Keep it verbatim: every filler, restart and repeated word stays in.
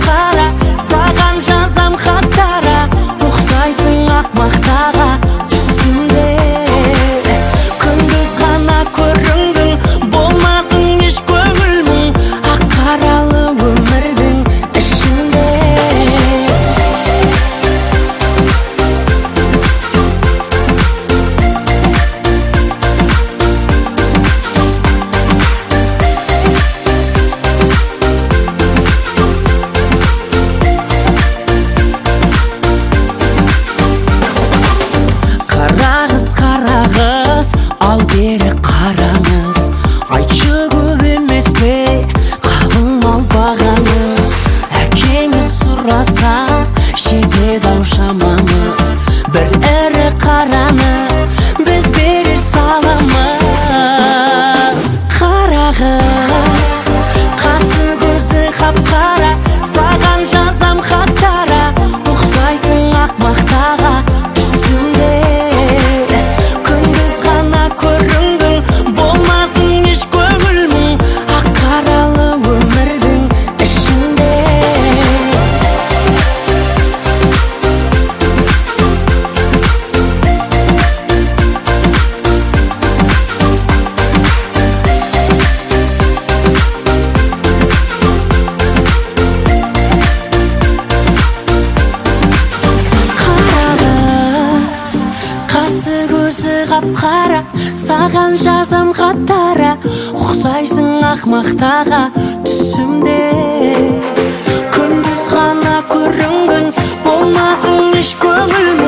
қап-қара, саған жазам хаттара, ұқсайсың ақ мақтаға түсімде. Күндіз ғана көріндің, болмасың еш көңіл мұң, ақ қаралы өмірдің ішінде. Қарағыз, қарағыз, ал бері қараңыз, айтшы көп емес пе қалың мал бағаңыз. Әкеңіз сұраса жетеді ау шамаңыз, бір ірі қараны біз берер саламыз. Қарағыз, қасы көзі қап-қара, саған жазам хаттара, ұқсайсың ақ мақтаға түсімде. Күндіз ғана көріндің, болмасың еш көңіл мұң, ақ қаралы өмірдің ішінде. Қарағыз, қасы көзі қап-қара, саған жазам хаттара, ұқсайсың ақ мақтаға түсімде. Күндіз ғана көріндің, болмасың еш көңіл